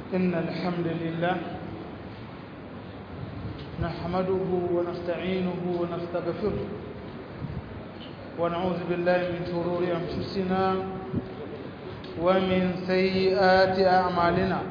إن الحمد لله نحمده ونستعينه ونستغفره ونعوذ بالله من شرور أنفسنا ومن سيئات أعمالنا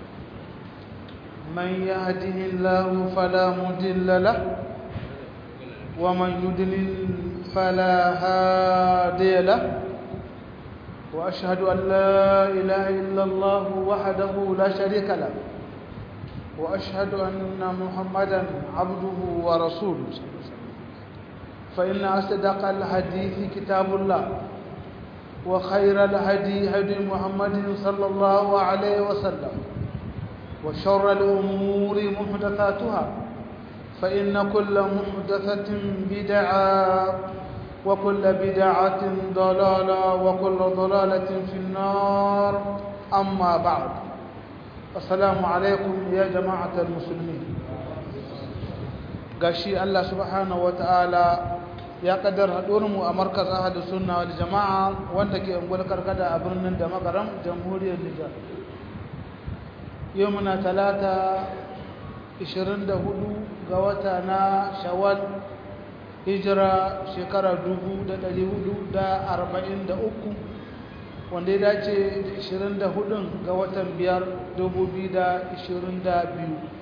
من يهده الله فلا مضل له ومن يضلل فلا هادي له وأشهد أن لا إله إلا الله وحده لا شريك له وأشهد أن محمدا عبده ورسوله فإن أصدق الحديث كتاب الله وخير الهدي هدي محمد صلى الله عليه وسلم وشر الأمور محدثاتها فإن كل محدثة بدعة وكل بدعة ضلالة وكل ضلالة في النار أما بعد السلام عليكم يا جماعة المسلمين قاشي الله سبحانه وتعالى يا قدر هدورمو أمركز أهل السنة والجماعة وانتكي أنقول كركدا أبرنن دمقرم جمهورية النجاة يومنا 24 قواتنا شوال hijira shekara 1443 wanda ya dace 24 ga watan 5 2022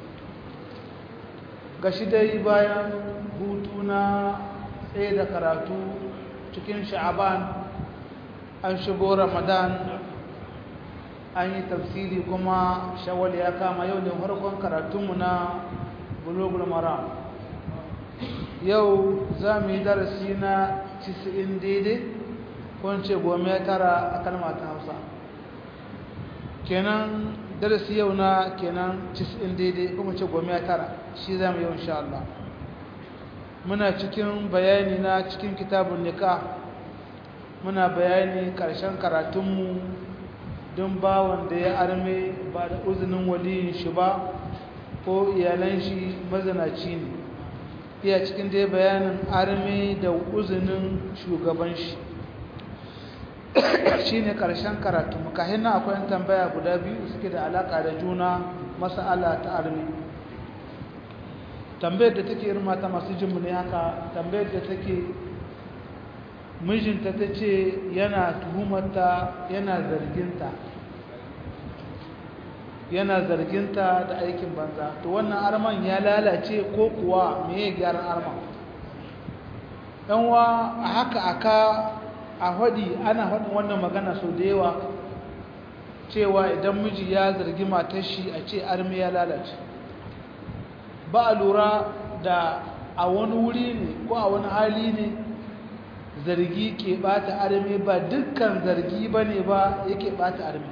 ga shi dai bayan hutu na tsaye da karatu cikin sha'aban an shigo ramadan an yi tafsiri kuma shawwal ya kama yau ne farkon karatunmu na bulugul maram yau za mu yi darasi na 90 daidai kwanci 19 a kalma ta hausa kenan darasi yau na kenan 90 daidai kuma ce 19 shi za mu yau insha Allah muna cikin bayani na cikin kitabun nikah muna bayani karshen karatunmu don bawon da ya arme ba da uzinin waliyin shi ba ko iyalan shi mazanaci ne iya cikin dai bayanin armi da uzinin shugaban shi shine karshen karatu makahin na akwai tambaya guda biyu suke da alaka da juna mas'ala ta armi tambayar da take irin mata masu jinmu ne haka tambayar da take mijinta ta ce yana tuhumarta yana zarginta da aikin banza to wannan arman ya lalace ko kuwa me ya gyaran arman yanwa a haka aka a hadi ana hadin wannan magana sau da yawa cewa idan miji ya zargi matar shi a ce armi ya lalace ba a lura da a wani wuri ne ko a wani hali ne zargi ke bata armi ba dukkan zargi bane ba yake bata armi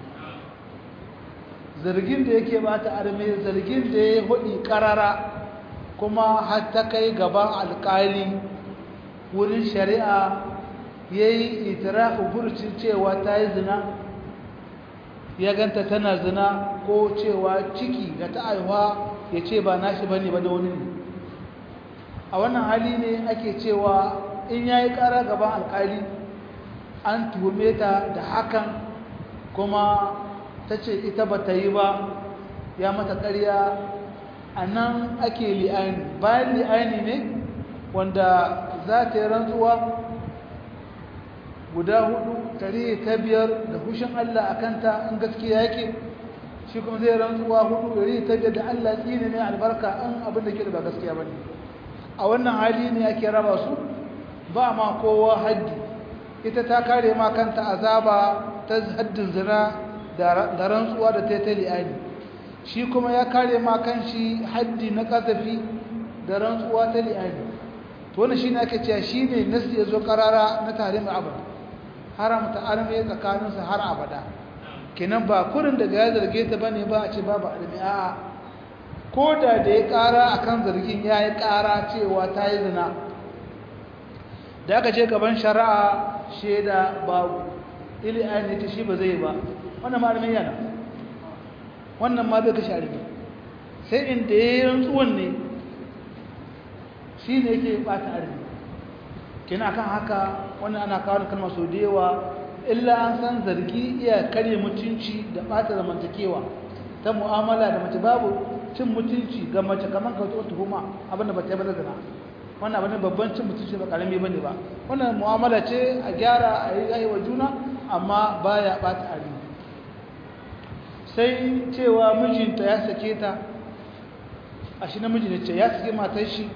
zargin da yake bata arme zargin da ya hudi karara kuma har ta kai gaban alkali wurin shari'a yayi itirafu burcin cewa ta yi zina ya ganta tana zina ko cewa ciki da ta aiwa ya ce ba nashi bane ba da wani ne a wannan hali ne ake cewa in yayi kara gaban alkali an tuhume ta da hakan kuma ta ce ita ba ta yi ba ya mata ƙarya a nan ake li'ani bayan li'ani ne wanda za ta yi rantsuwa guda 4 tare ta 5 da hushin Allah a kanta in gaskiya yake shi kuma zai rantsuwa 4 tare ta 5 da Allah tsini mai albarka in abin da ke da ba gaskiya ba ne a wannan hali ne ake raba su ba ma kowa haddi ita ta kare ma kanta azaba ta haddin zina da rantsuwa da ta li'ani shi kuma ya kare ma kanshi haddi na kasafi da rantsuwa ta li'ani to wannan shine ake cewa shine nasi yazo karara na tahrim abada haramta arme tsakanin su har abada kenan ba kurin daga ya zarge ta bane ba a ce babu arme a'a koda da ya kara akan zargin yayi kara cewa ta yi zina da aka je gaban shari'a sheda babu li'ani ta shi ba zai ba wannan ma arme yana wannan ma bai kashe arme sai inda yayin rantsuwan ne shine yake bata arme kina kan haka wannan ana kawo kalmar sau da yawa illa an san zargi iya kare mutunci da bata zamantakewa ta mu'amala da mace babu cin mutunci ga mace kamar ka wata tuhuma abinda ba ta yi ba zina wannan abin babban cin mutunci ba karami bane ba wannan mu'amala ce a gyara a yi gahi wa juna amma baya bata ari sai cewa mijinta ya sake ta a shi namiji ne ce ya sake matar shi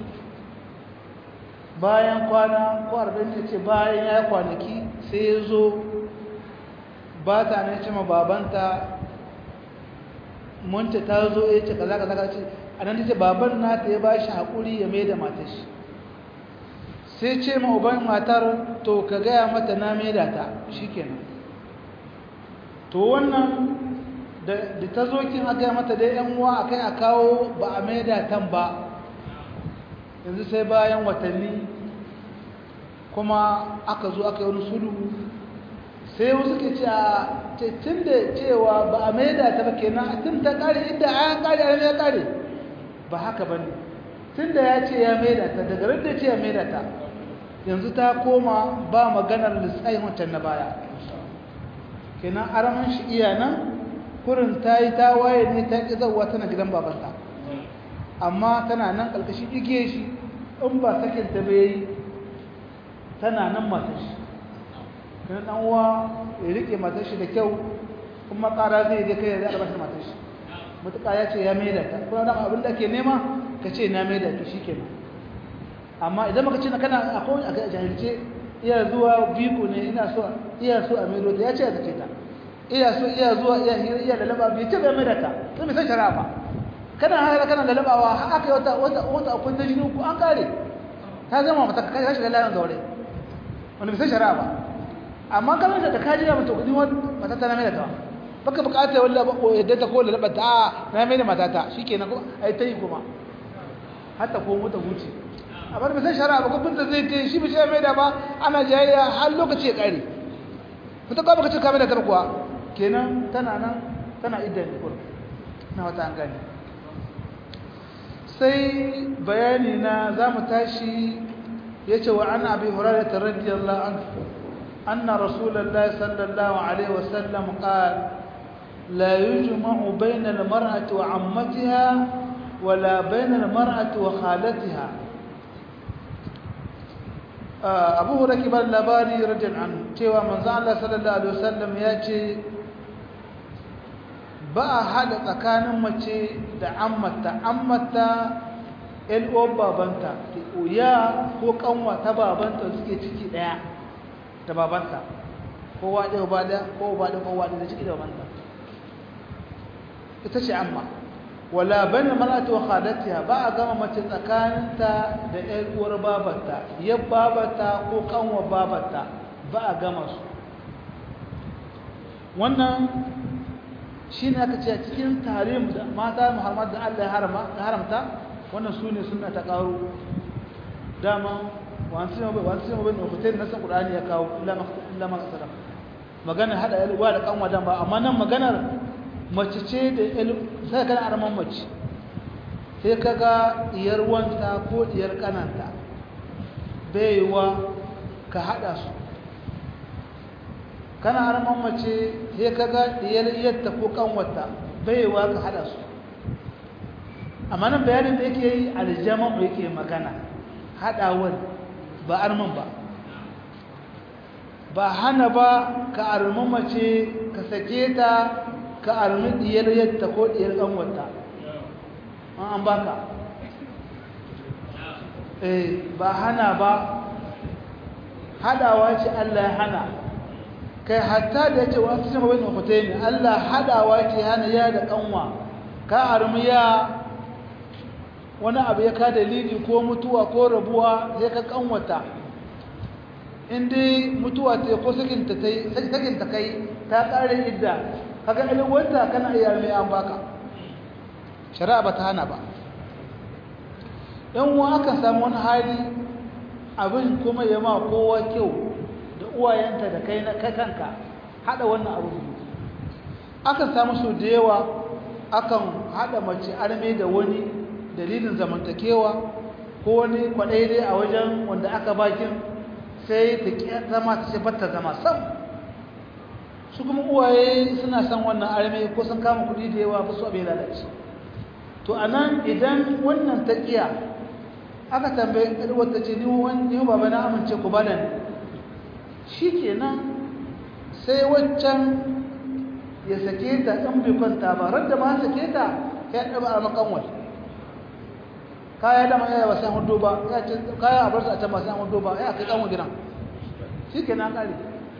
bayan kwana ko 40 ce bayan ya kwanaki sai ya zo ba ta ne ce ma babanta munta ta zo ya ce kaza kaza ce a nan ce baban nata ya ba shi haƙuri ya mai da matar shi sai ce ma uban matar to ka gaya mata na mai da ta shi kenan to wannan da ta zo kin aka gaya mata dai yan uwa akai a kawo ba a mai da tan ba yanzu sai bayan watanni kuma aka zo aka yi wani sulhu sai wasu ke ce a tun da cewa ba a mai da ta ba kenan tun ta kare inda an kare an ya kare ba haka ba ne tun da ya ce ya mai da ta daga ran da ce ya mai da ta yanzu ta koma ba maganar lissayin wancan na baya kenan araman shi iya nan kurin ta yi ta waye ne ta ƙi zauwa tana gidan babanta amma tana nan ƙarƙashin igiye shi in ba sakinta bai yi tana nan matar shi kan dan uwa ya rike matar shi da kyau kuma ƙara zai je kai ya zai albashi matar shi mutuka ya ce ya maida ta kuma dan abin da ke nema ka ce na maida ta shikenan amma idan baka ce kana akwai a jahilce iya zuwa biko ne ina so iya so a maido ta ya ce ya zace ta iya so iya zuwa iya lalaba bai ce bai maida ta sai mai san shari'a ba kana haka kana lalabawa aka yi wata akwai ta jini ku an kare ta zama mata ka kai shiga layin zaure wanda bai san shari'a ba amma kamar da kaji da mutum kudi mata ta na mai da ta baka bukata wallahi ba ko yadda ta ko lalaba ta na mai da matata shikenan ko ai tayi kuma hatta ko mota huce amma bai san shari'a ba ko binta zai ta shi bai mai da ba ana jayayya har lokaci ya kare mutum ka baka ce ka mai da ta kuwa kenan tana nan tana idda ne ko na wata an gani sai bayani na zamu tashi yace wa an abi hurairah radiyallahu anhu anna rasulullahi sallallahu alaihi wasallam qala la yujma'u bayna al-mar'ati wa 'ammatiha wa la bayna al-mar'ati wa khalatiha abu hurairah kibar labari radiyallahu anhu cewa manzo Allah sallallahu alaihi wasallam yace ba a hada tsakanin mace da ammata uwar babanta ya ko kanwa ta babanta suke ciki daya da babanta kowa ɗaya ba da kowa da kowa da ciki da babanta ita ce amma wala bana mar'atu wa khadatiha ba a gama mace tsakaninta da uwar babanta ya babata ko kanwa babanta ba a gama su wannan shi ne aka ce cikin tarihin da mata muhammad da Allah ya haramta wannan su ne suna ta ƙaro dama wani bai nufutai na san ƙudani ya kawo illa makasara maganar haɗa yalwa da ƙanwa dan ba amma nan maganar mace ce da sai kana arman mace sai ka ga diyar wanta ko diyar ƙananta baiwa ka haɗa su kana arman mace sai ka ga diyar iyarta ko ƙanwata baiwa ka haɗa su amma nan bayanin da yake yi aljama'u yake magana haɗawar ba arman ba ba hana ba ka armi mace ka sake ta ka armi diyar yadda ko diyar ƙanwata an baka ba hana ba haɗawa ce Allah ya hana kai hatta da ya ce wasu jama bai nukutai ne Allah haɗawa ce hana ya da ƙanwa ka armi ya wani abu ya ka dalili ko mutuwa ko rabuwa sai ka kanwata inda mutuwa ta ko sakinta kai ta kare idda kaga ilwanta kana iya mai an baka shari'a ba ta hana ba dan uwa aka samu wani hali abin kuma ya ma kowa kyau da uwayenta da kai na kanka hada wannan abu aka samu su da yawa akan hada mace arme da wani dalilin zamantakewa ko wani kwadai dai a wajen wanda aka bakin sai ta zama ta ce batta zama sam su kuma uwaye suna son wannan arme ko sun kama kuɗi da yawa ba su abin lalace to anan idan wannan taqiya aka tambaye wata ce ni baba na amince ku bada ni shikenan sai waccan ya sake ta in bai kwanta ba radda ma sake ta ya daba a makanwal kaya da mai ba sai hudu ba ya ce kaya a bar su a can ba sai hudu ba ya kai kanwa gidan shikenan kare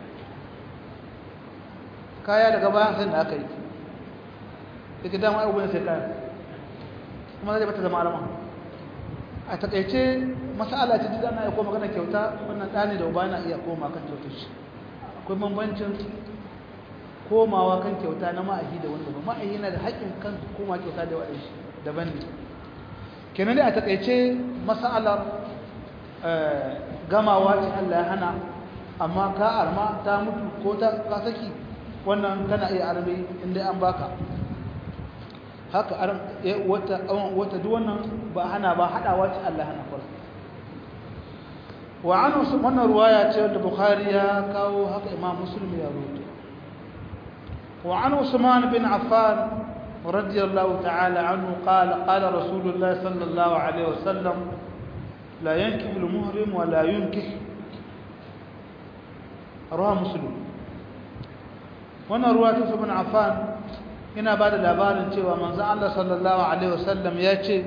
kaya daga bayan sai da aka yi yake dama abubuwan sai kaya kuma zai bata zama alama a takaice masala ce da ana iya koma magana kyauta wannan ɗani da uba na iya koma kan kyautar shi akwai bambancin komawa kan kyauta na ma'ahi da wanda ba ma'ahi yana da haƙƙin kan koma kyauta da waɗin shi daban ne kenan dai a takaice masalar gamawa ce Allah ya hana amma ka arma ta mutu ko ta ka saki wannan kana iya arme inda an baka haka wata duk wannan ba hana ba hadawa ce Allah hana farko wa an wannan ruwaya ce da Bukhari ya kawo haka Imam Muslim ya rawaito wa an Usman bin Affan radiyallahu ta'ala anhu qala qala Rasulullah sallallahu alaihi wasallam la yankihu al-muhrim wa la yunkih rawahu Muslim wannan ruwaya ta Usman bin Affan ina ba da labarin cewa manzan Allah sallallahu Alaihi wasallam ya ce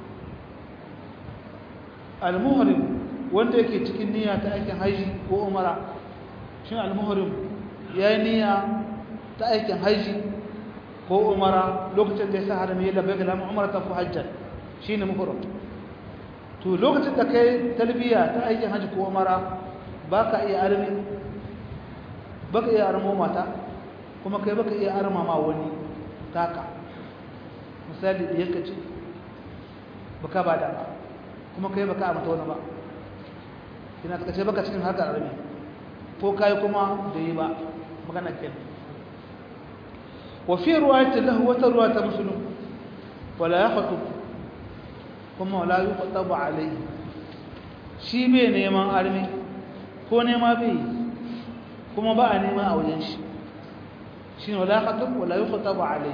al-muhrim wanda yake cikin niyya ta aikin haji ko umara shi al-muhrim ya yi niyya ta aikin haji ko umara lokacin da ya sa harami ya labbaika lamun umara ta fi hajjar shi ne muhrim to lokacin da kai talbiya ta aikin haji ko umara ba ka iya armi ba ka iya armo mata kuma kai baka iya arma ma wani taka misali da yanka ce baka ba da kuma kai baka amata wani ba ina taka ce baka cikin harkar arabi ko kai kuma da yi ba magana kenan wa fi riwayatin lahu wata riwayata muslim wala yakhutub kuma wala yuqtabu alayhi shi bai neman armi ko nema bai kuma ba a neman a wajen shi شنو لا خطب ولا يخطب عليه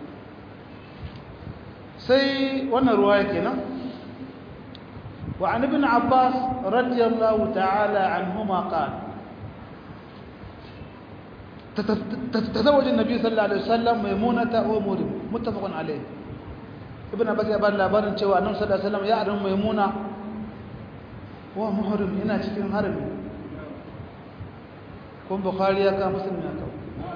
سي وانا روايه كده وعن ابن عباس رضي الله تعالى عنهما قال تزوج النبي صلى الله عليه وسلم ميمونه ومولد متفق عليه ابن عباس ya bada labarin cewa annabi sallallahu alaihi wasallam ya arin maimuna wa muhrim yana cikin harami kun bukhari ya ka muslim ya ka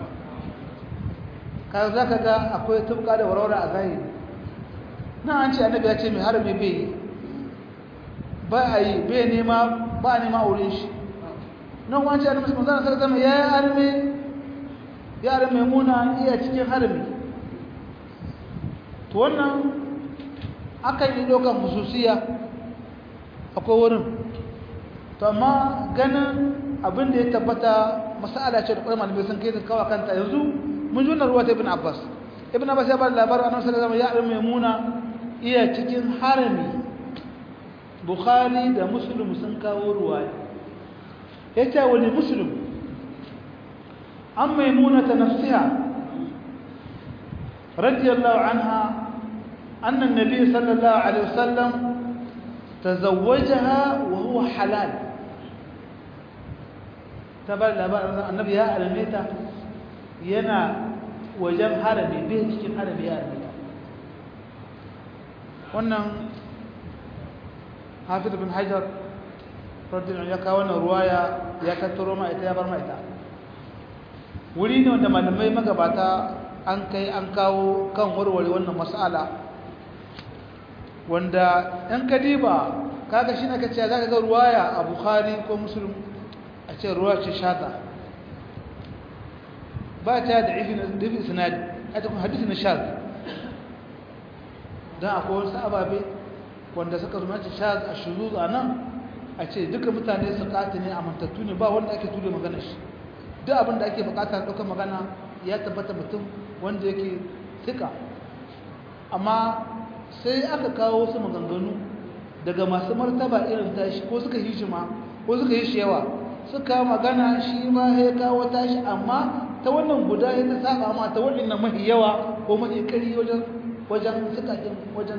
ka za ka ga akwai tubka da warware a zahiri na an ce annabi ya ce mai harami bai ba a yi bai nema ba nema wurin shi nan wani ce annabi sallallahu alaihi wasallam ya harami muna iya cikin harami to wannan akan yi dokan hususiya akwai wurin to amma ganin abin da ya tabbata masala ce da ƙwarar malamai sun kai ta kawo kanta yanzu mun ji wannan ruwa ta ibn Abbas ya bada labarin annabi sallallahu alaihi wasallam ya aure Maimuna iya cikin harami Bukhari da Muslim sun kawo ruwaya yace wani Muslim an Maimuna ta nafsiha radiyallahu anha anna an-nabiy sallallahu alaihi wasallam tazawwajaha wa huwa halal tabar labarin annabi ya almeta yana wajen harami bai cikin harami ya harami wannan hafiz bin hajar radiyallahu ya kawo wannan ruwaya ya tattaro ma ita ya bar ma ita wuri ne wanda malamai magabata an kai an kawo kan warware wannan mas'ala wanda ɗan kadiba kaga shi ne kace zaka ga ruwaya a Bukhari ko Muslim a ce ruwaya ce shata ba ta da ibn isnad a cikin hadisi na shaz dan akwai wasu ababe wanda suka zama ce shaz a shuzuz anan a ce duka mutane su kata ne amantattu ne ba wanda ake ture magana shi duk abin da ake bukata ɗaukar magana ya tabbata mutum wanda yake sika amma sai aka kawo wasu maganganu daga masu martaba irin tashi ko suka yi shi ma ko suka yi shi yawa suka magana shi ma ya kawo tashi amma ta wannan guda ya ta saba ma ta wannan mahi yawa ko mahi kari wajen sukakin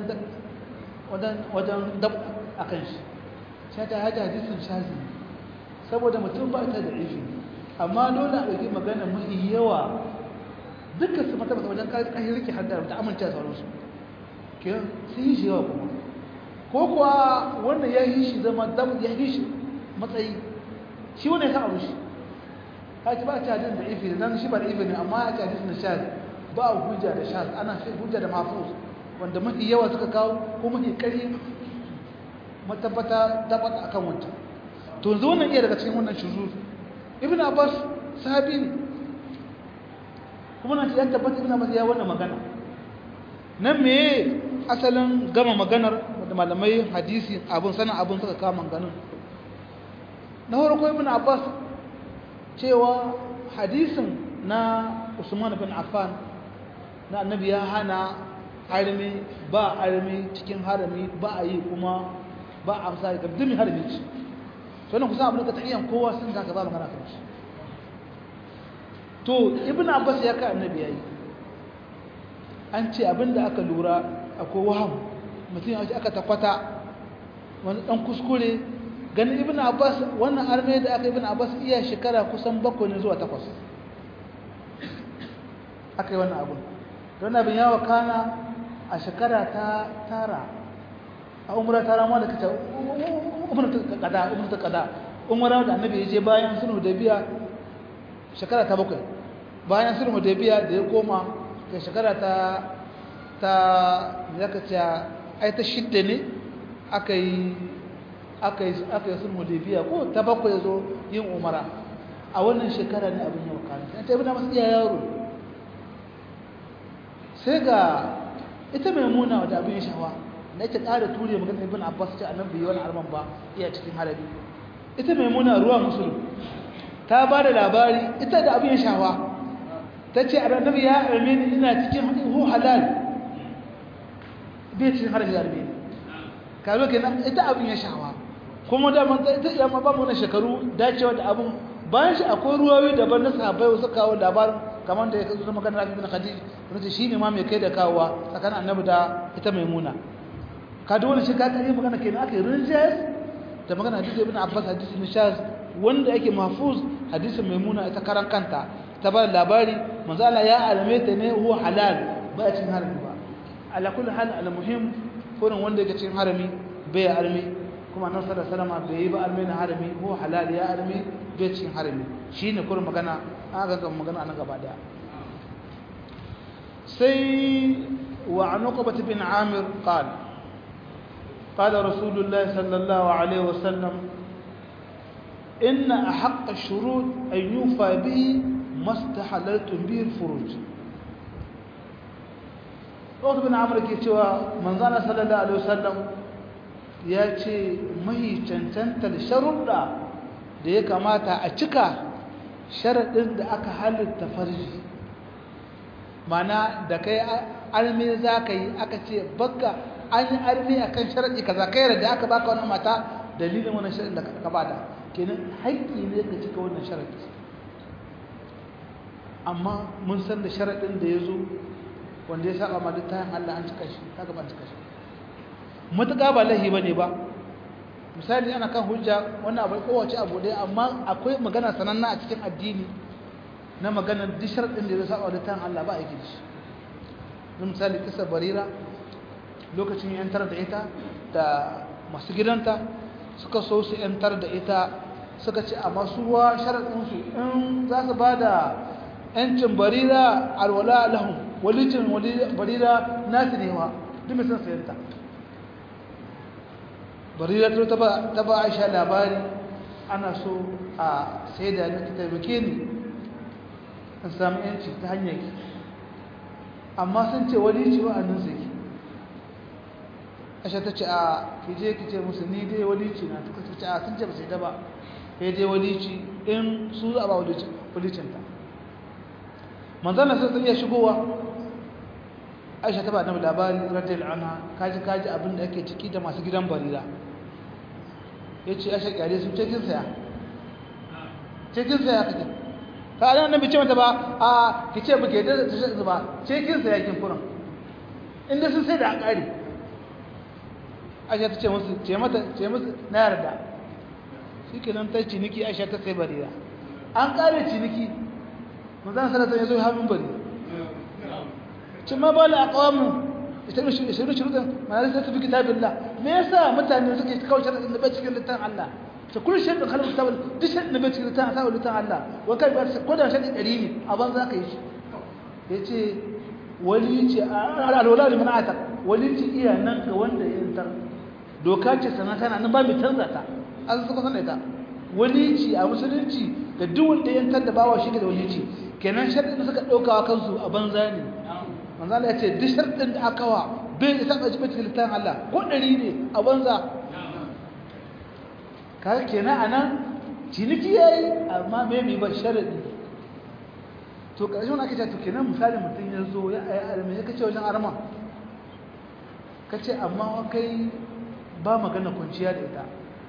wajen dab a kan shi sai ta haja hadisin shazi saboda mutum ba ta da ifi amma dole a ɗauki magana mahi yawa dukkan su mata wajen ƙarfi rike haddara ta amince da sauransu ke sun yi shi yawa kuma ko kuwa wannan ya yi shi zama dab ya yi shi matsayi shi wani ya sa abu shi haji ba a cajin da ifi dan shi ba da ifi ne amma a cajin da shaz ba a hujja da shaz ana fi hujja da mafus wanda mafi yawa suka kawo ko mafi ƙari matabbata tabbata akan wancan to yanzu wannan iya daga cikin wannan shuzuz ibn abbas sahabi ne kuma na ya tabbata ibn abbas ya wannan magana nan me asalin gama maganar da malamai hadisi abun sanin abun suka kawo maganar na farko ibn abbas cewa hadisin na Usman bin Affan na annabi ya hana harami ba harami cikin harami ba a yi kuma ba a amsa da dumi harami ce to nan kusa abin da ta iya kowa sun ga ba magana kan shi to ibn Abbas ya ka annabi yayi an ce abinda aka lura akwai waham mutum ya ce aka takwata wani dan kuskure ganin ibn Abbas wannan arme da aka ibn Abbas iya shekara kusan 7 ne zuwa 8 aka yi wannan abu don abin yawa kana a shekara ta tara a umra tara ma da kace umra ta kada umra da annabi ya je bayan sulhu da biya shekara ta 7 bayan sulhu da biya da ya koma ga shekara ta zaka ce ai ta shidda ne aka yi sulhu da biya ko ta 7 yazo yin umara a wannan shekara ne abin yawa kana sai ta ibn Abbas iya yaro sai ga ita maimuna wadda abin shawa na ita ƙara ture magana ibn Abbas ce annabi yi wani arman ba iya cikin harabi ita maimuna ruwa musulun ta ba da labari ita da abin shawa ta ce annabi ya arme ni ina cikin hu halal bai cikin harabi arme ni kazo kenan ita abin ya shawa kuma da man ita ya ma ba mu na shekaru dacewa da abin bayan shi akwai ruwayoyi daban na sahabbai wasu kawo labarin kamar da ya kazo da magana Rafi bin Khadij wanda shine ma mai kai da kawowa tsakanin annabi da ita maimuna ka dole shi ka kare magana kenan aka yi rinjayes da magana hadisi ibn Abbas hadisi nishaz wanda yake mahfuz hadisin maimuna ita karan kanta ta ba labari manzo Allah ya alame ta ne huwa halal ba cikin harami ba ala kulli hal al muhim kurin wanda yake cikin harami bai armi kuma annabi sallallahu alaihi wasallam bai yi ba armi na harami huwa halal ya armi bai cikin harami shine kurin magana aka ga magana nan gaba daya sai wa an uqbah bin amir qala قال رسول الله صلى الله عليه وسلم إن أحق الشروط أن يوفى به ما استحللتم به الفروج وقت بن عمرو كيتوا من ظن صلى الله عليه وسلم ياتي مهي cancanta sharuɗa da ya kamata a cika sharaɗin da aka halitta farji mana da kai alme za ka yi aka ce baka an yi armi a kan sharaɗi kaza kai da aka baka wannan mata dalilin wannan sharaɗin da ka bada kenan haƙƙi ne ka cika wannan sharaɗi amma mun san da sharaɗin da ya zo wanda ya saba ma duk tayin Allah an cika shi ta gaba an cika shi matuƙa ba lahi ba ne ba misali ana kan hujja wannan abu kowace abu ɗaya amma akwai magana sananna a cikin addini na maganar duk sharaɗin da ya saba da tayin Allah ba a yi shi misali kisa barira lokacin yantar da ita da masu gidanta suka so su yantar da ita suka ce a masuwa sharaɗinsu in za su ba da ‘yancin barira alwala lahun walicin barira nasu newa duk mai son sayanta barira ta ba aisha labari ana so a sai da na taimake ni in sami ‘yanci ta hanyar ki amma sun ce walici wa'annin su ki asha ta ce a kije ki ce musu ni dai walici na ta ce a sun ce ba sai da ba sai dai walici in su a ba walicinta manzana sai iya shigowa aisha ta ba na labari radiyallahu anha kaji abin da yake ciki da masu gidan barira yace aisha kyale su cikin saya kake ka nan bi ce mata ba a ki ce muke da ta ba ce kin saya kin furan inda sun sai da akari Aisha ta ce musu na yarda shikenan ta ciniki Aisha ta sai barira an kare ciniki manzon sallallahu alaihi wasallam ya zo hannun bari ce ma bala aqwamu shiru ma rasa fi kitabillah me yasa mutane suke kawo sharadin da bai cikin littafin Allah ta kullu sharadin khalaq kitabul duk sharadin da bai cikin littafin Allah wa kai ba ko da sharadin 100 ne a banza ka yi shi yace wali ce alwala liman ata wali ce iya nan ga wanda ya yantar doka ce sanata nan ba mai canza ta an suka sanar ta wali ce a musulunci da duk wanda ya yantar da bawa shi da wali ce kenan sharadin da suka dauka kansu a banza ne manzo Allah ya ce duk sharadin da aka wa bai isa ba cikin littafin Allah ko 100 ne a banza kaga kenan anan ciniki yayi amma me mai ba sharadi to karshen ake ce to kenan misali mutun ya zo ya ayi arme ya kace wajen arma kace amma kai ba magana kunciya da ita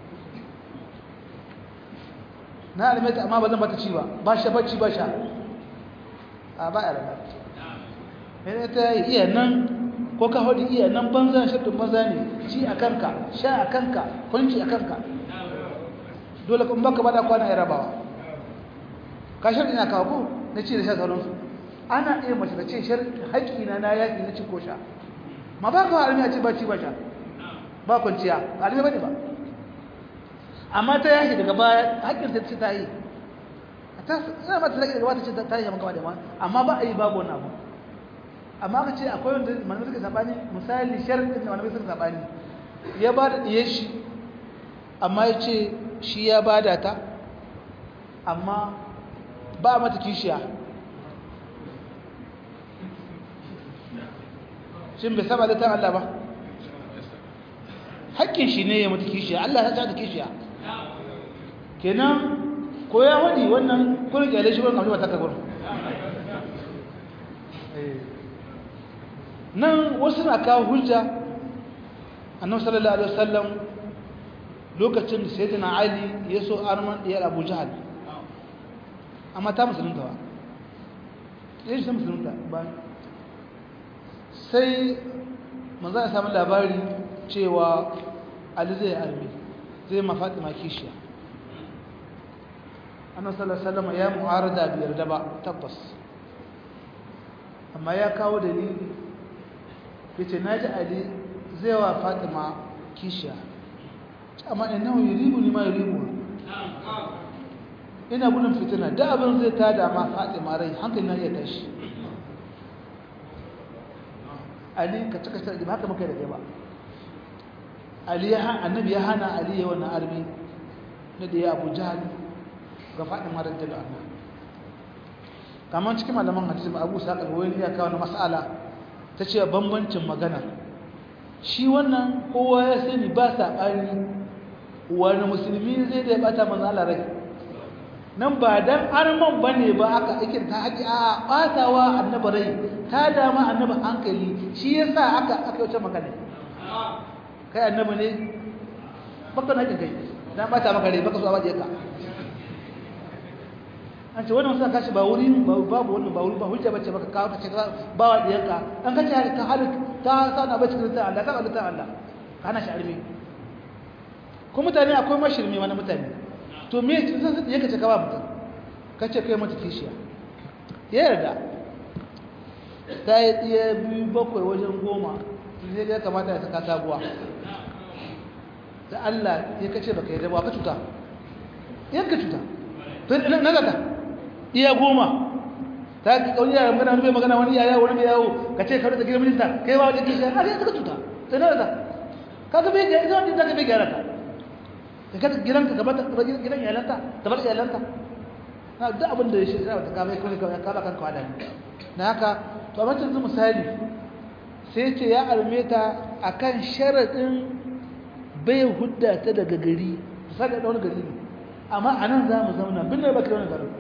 na arme ta amma ba zan bata ci ba sha bacci ba sha a ba arme ne ta iya nan ko ka hodi iya nan banza shaddun banza ne ci akanka sha akanka kunci akanka dole kun baka bada kwana ya rabawa ka sharri na kawo ko na ci da sha sauransu ana iya mace da ce sharri haƙƙina na yaƙi na ci ko sha ma ba ka harmi a ci ba ci ba sha ba kwanciya harmi ba ne ba amma ta yaƙi daga baya haƙƙin ta ce ta yi ina mata yaƙi daga baya ta ce ta yi maka ba da ma amma ba a yi babu wani abu amma ka ce akwai wanda malamai suka saɓani misali sharri da malamai suka saɓani ya ba da ɗiyar shi amma ya ce shi ya bada ta amma ba mata kishiya shin bai saba da ta Allah ba hakkin shi ne ya mata kishiya Allah ya ta da kishiya kenan ko ya wadi wannan kullun kyale shi wannan abu ta kabar nan wasu na kawo hujja annabi sallallahu alaihi wasallam lokacin da sayyidina Ali ya so arman diyar Abu Jahal amma ta musulunta ba yayin da musulunta ba sai manzo ya samu labari cewa Ali zai arme zai ma Fatima kishiya annabi sallallahu alaihi wasallam ya mu'arada biyar da ba tabbas amma ya kawo dalili yace naji Ali zai wa Fatima kishiya amma innahu yuribuni ma yuribu ina gudun fitina da abin zai tada ma Fatima rai hankali na iya tashi Ali ka cika shi ba haka muka da kai ba Ali annabi ya hana Ali ya wannan arbi na da ya Abu Jahl ga Fatima radiyallahu anha kamar cikin malaman hadisi Abu Sa'id wani ya kawo mas'ala ta ce bambancin magana shi wannan kowa ya sani ba saɓani wani musulmi zai da ya bata manzo Allah rai nan ba dan arman bane ba aka aikin ta haƙi a batawa annabi rai ta dama annabi hankali shi yasa aka wuce magana kai annabi ne baka nake kai dan bata maka rai baka so abaje ka an ce wannan sai kashi ba wuri babu wannan ba wuri ba hujja bace baka kawo kace ba wa diyanka an kace ka halin ta sana bace ta Allah ta Allah kana shi arme ko mutane akwai mashirmi wani mutane to me ya kace ka ba mutum kace kai mata kishiya ya yarda ta yi tsiye biyu bakwai wajen 10 sai ya kamata ya saka sabuwa da Allah ya kace baka yarda ba ka cuta yanka cuta to na daga iya 10 ta ki kauni yaran magana wani bai magana wani yaya wani bai yawo kace ka rika gidan minista kai ba wajen kishiya har ya saka cuta sai na daga kaga bai ga idan din zaka bai gyara ka kaga gidanka ka bata gidan iyalanta ta bar iyalanta na duk abin da shi sai ta ka bai kuma ka ba kanka wada na haka to amma yanzu misali sai ce ya almeta akan sharadin bai hudda ta daga gari sai da wani gari amma anan za mu zauna bin da baka wani gari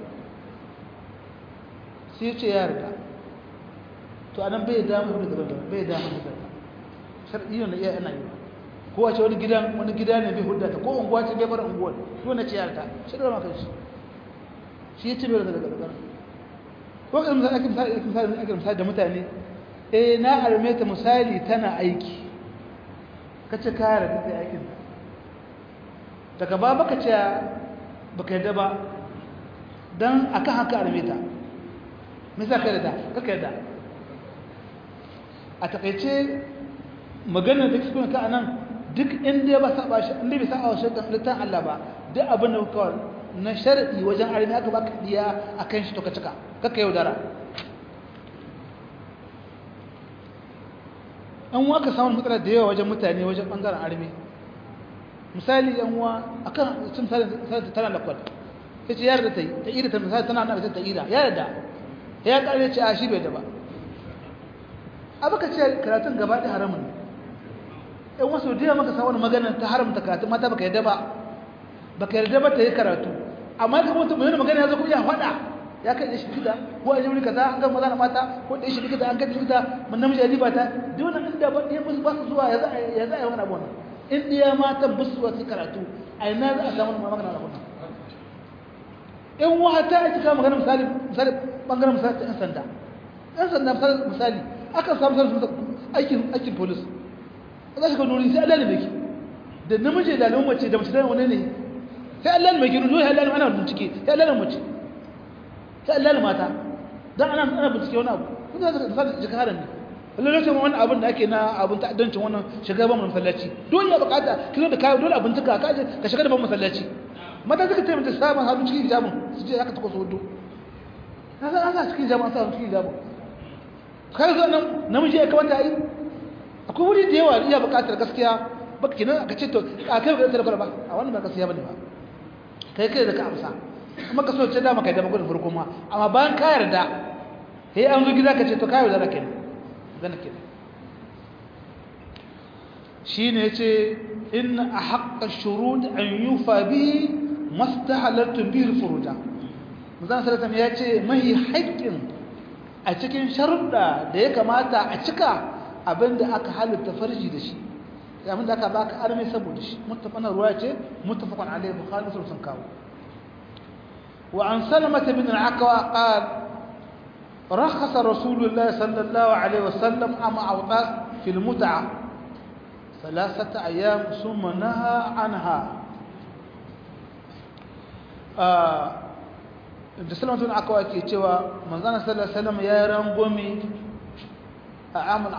sai ce ya riga to anan bai da mu da bai da mu da sharadi ne ya ana yi ko wace wani gida ne bai hudda ta ko unguwa ce bai bar unguwar to na ce yarda shi da maka shi ya ce bai daga ko kan misali da mutane na arme ta misali tana aiki kace ka yarda da aikin daga ba baka ce baka yarda ba dan akan haka arme ta me za ka yarda kaka yarda a takaice maganar da kike ka anan duk inda ba saba shi inda bai saba shi dan litan Allah ba duk abin da kuka na shar'i wajen arme aka baka diya akan shi to ka cika kaka yaudara an waka samun matsala da yawa wajen mutane wajen bangaren arme misali yan uwa akan cin tana da kwad sai ce yarda ta yi ta ida ta misali tana na ta ida yarda ya kare ce a shi bai da ba abaka ce karatun gaba da haramun ne yan wasu da maka sa wani magana ta haramta karatu mata baka yarda ba ta yi karatu amma ka mutum mai magana ya zo ko ya faɗa ya kai shi gida ko a jimri kaza an ga maza na mata ko da shi gida an ga gida mun namiji ya ba ta duk wannan inda ba ɗaya musu ba su zuwa ya za a yi wani abu in ɗaya mata ba su wasu karatu a ina za a samu magana na wannan in wata a cika magana misali bangaren misali ta 'yan sanda misali akan samu aikin polis za shi ka nuri sai Allah ne mai ki da namiji da mace da mace da wani ne sai Allah ne mai ki nuri sai Allah ne ana bincike sai Allah ne mace sai Allah ne mata dan ana bincike wani abu kuma da jika haran ne lokacin wannan abin da ake na abin ta'addancin wannan shiga ban masallaci dole ya bukata kilo da kayo dole abin tuka ka shiga da ban masallaci mata suka taimaka samun hannu cikin hijabin su ce aka tako su hudu ana cikin hijabin sa cikin hijabin kai zo nan namiji ya kamata yi akwai wuri da yawa iya bukatar gaskiya baka kinan aka ce to a kai ga tsara ba a wannan ba gaskiya bane ba kai da ka amsa kuma ka so ce da maka da magana farko ma amma bayan ka yarda sai an zo gida ka ce to kai da rake gana ke shine yace in ahqqa shurud an yufa bi mastahalatu bil furuja manzon sallallahu alaihi yace mai haƙƙin a cikin sharuɗa da ya kamata a cika abinda aka halitta farji da shi abinda aka baka arme saboda shi muttafaqan ruwaya ce muttafaqan alaihi bukhari sun kawo wa an salamah bin al-aqwa qala رخص رسول الله صلى الله عليه وسلم أما أوطاس في المتعة 3 أيام ثم نهى عنها da salamatun aka ke cewa manzana sallallahu alaihi wasallam ya rangome a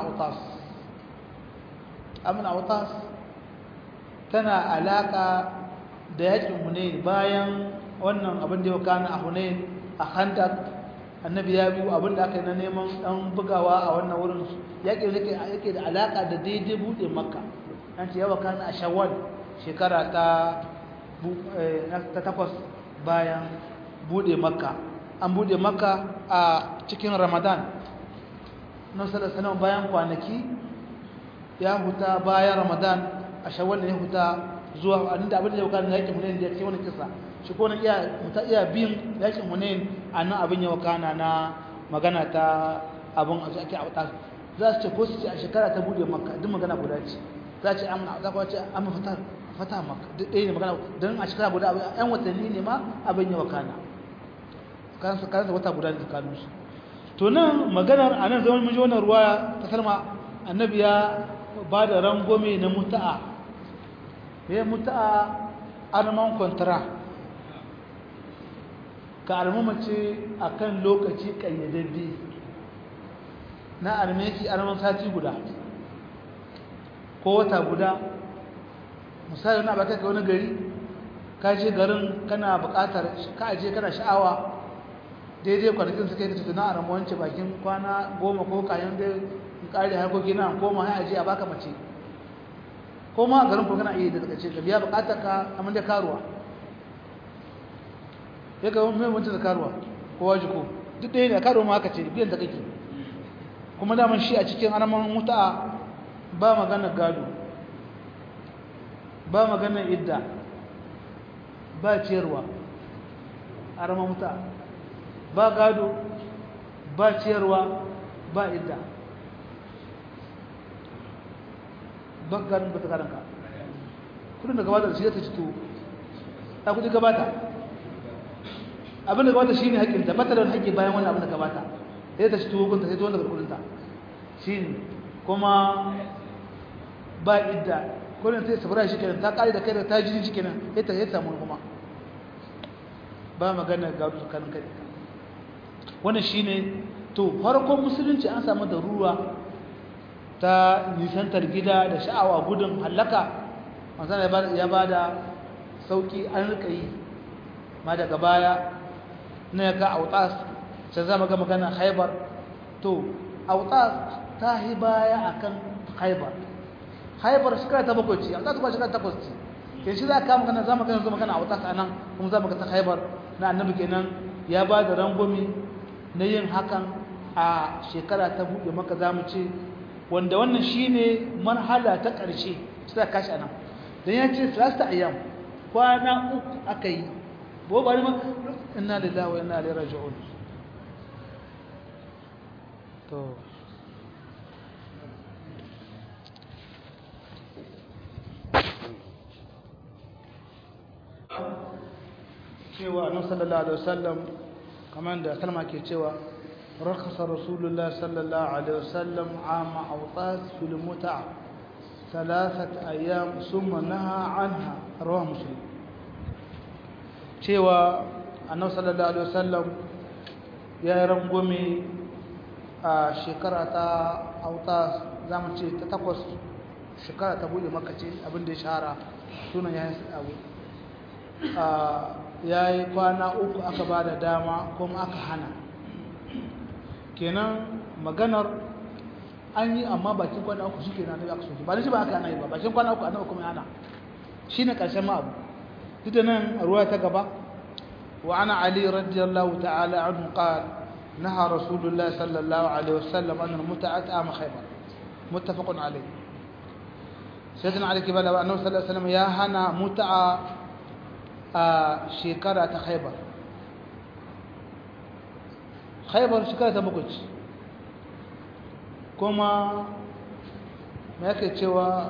amin autas tana alaka da yakin hunain bayan wannan abin da ya kana a hunain a khandak annabi ya biyu abin da aka yi na neman dan bugawa a wannan wurin yake da alaka da daidai bude makka an ce yawa kana a shawwal shekara ta 8 bayan bude makka an bude makka a cikin ramadan nan sallallahu bayan kwanaki ya huta bayan ramadan a shawwal ne huta zuwa inda abin da ya kana yake hunain da yake wani kisa shi ko na iya bin yakin hunain annan abin ya wakana na magana ta abin ake auta za su ce ko su ce a shekara ta bude makka duk magana guda ce za ce za ku ce an fata makka duk ɗaya ne magana don a shekara guda yan watanni ne ma abin ya wakana kansa wata guda ne tsakaninsu to nan maganar a nan zama mun ji wannan ruwa ta salma annabi ya ba da rangome na muta'a me muta'a arman kwantara ka armamace a kan lokaci ƙayyadadde na armeki arman sati guda ko wata guda misali na ba kai wani gari ka je garin kana buƙatar ka aje kana sha'awa daidai kwanakin su kai ka tattuna a ramuwanci bakin kwana 10 ko kayan da ƙari harkoki na koma ya aje a baka mace ko ma a garin ko kana iya da daga ce ka biya buƙatar ka amma da karuwa ya ga mai mutu da karuwa ko waji ko duk ɗaya ne a karuwa ma aka ce biyan da kake kuma daman shi a cikin alaman mutu'a ba magana gado ba magana idda ba ciyarwa alaman mutu'a ba gado ba ciyarwa ba idda ba gado ba ta karanka kudin da gabata da shi ta cito ta kudi gabata abin da gabata shine haƙƙin ta bata da wani haƙƙi bayan wannan abin da gabata sai ta ci hukunta sai ta wanda kudin ta shine kuma ba idda kullun sai sabra shi kenan ta kare da kai da ta jini shi kenan sai ta samu kuma ba magana ga tsakanin kai wannan shine to farkon musulunci an samu daruwa ta nisantar gida da sha'awa gudun halaka manzon ya bada sauki an rika yi ma daga baya ne ga autas sai zama ga magana Khaibar to autas ta hi baya akan Khaibar shekara ta bakwai ce autas kuma shekara ta takwas ce ke shi za ka magana zama kana autas anan kuma zama ga ta Khaibar na annabi kenan ya ba da rangwami na yin hakan a shekara ta buɗe maka zamu ce wanda wannan shine marhala ta ƙarshe sai kashi anan dan ya ce salasta ayyam kwana uku akai bo bari ma inna lillahi wa inna ilaihi raji'un to cewa annabi sallallahu alaihi wasallam kamar da kalma ke cewa رخص رسول الله صلى الله عليه وسلم عام أوطاس في المتع 3 أيام ثم نهى عنها رواه مسلم cewa annabi sallallahu alaihi wasallam ya yi rangwame a shekara ta autas zamu ce ta takwas shekara ta bude maka ce abinda ya shahara sunan ya yi abu ya yi kwana uku aka ba da dama kuma aka hana kenan maganar an yi amma bakin kwana uku shi kenan da aka soke ba da shi ba aka ana yi ba bakin kwana uku annabi kuma ana shi ne ƙarshen ma abu duk da nan ruwa ta gaba wa ana ali radiyallahu ta'ala anhu qala naha rasulullah sallallahu alaihi wasallam an muta'at am khaybar muttafaqun alayh sayyidina ali kibala wa annabi sallallahu alaihi wasallam ya hana muta'a a shekara ta khaybar khaybar shekara ta bakwai kuma me yake cewa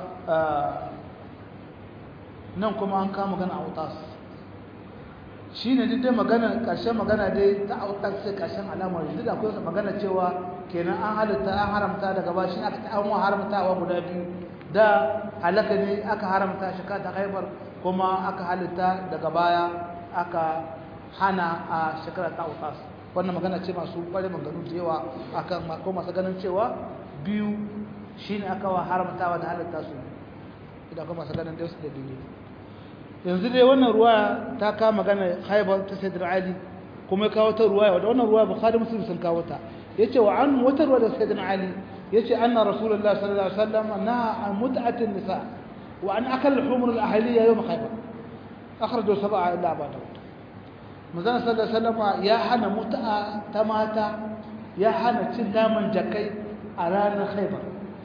nan kuma an kama magana autas shine duk dai magana ƙarshen magana dai ta autas sai ƙarshen alamar duk da akwai magana cewa kenan an halitta an haramta daga ba shi aka an haramtawa guda biyu da halaka ne aka haramta shekara ta khaybar kuma aka halitta daga baya aka hana a shekara ta autas wannan magana ce masu kware maganganu da yawa akan ko masu ganin cewa biyu shine aka wa haramtawa da halatta su idan kuma masu ganin da su da dalili yanzu dai wannan ruwa ta ka magana Khaybar ta Sayyidina Ali kuma kawo ta ruwa da wannan ruwa Bukhari Muslim sun kawo ta yace wa an wata ruwa da Sayyidina Ali yace anna Rasulullah sallallahu alaihi wasallam naha an mut'atin nisa wa an akal al-humur al-ahliya yawm Khaybar akhrajahu sab'a illa Abu Dawud manzon sallallahu alaihi wasallam ya hana mut'a ta mata ya hana cin naman jakai a ranar Khaybar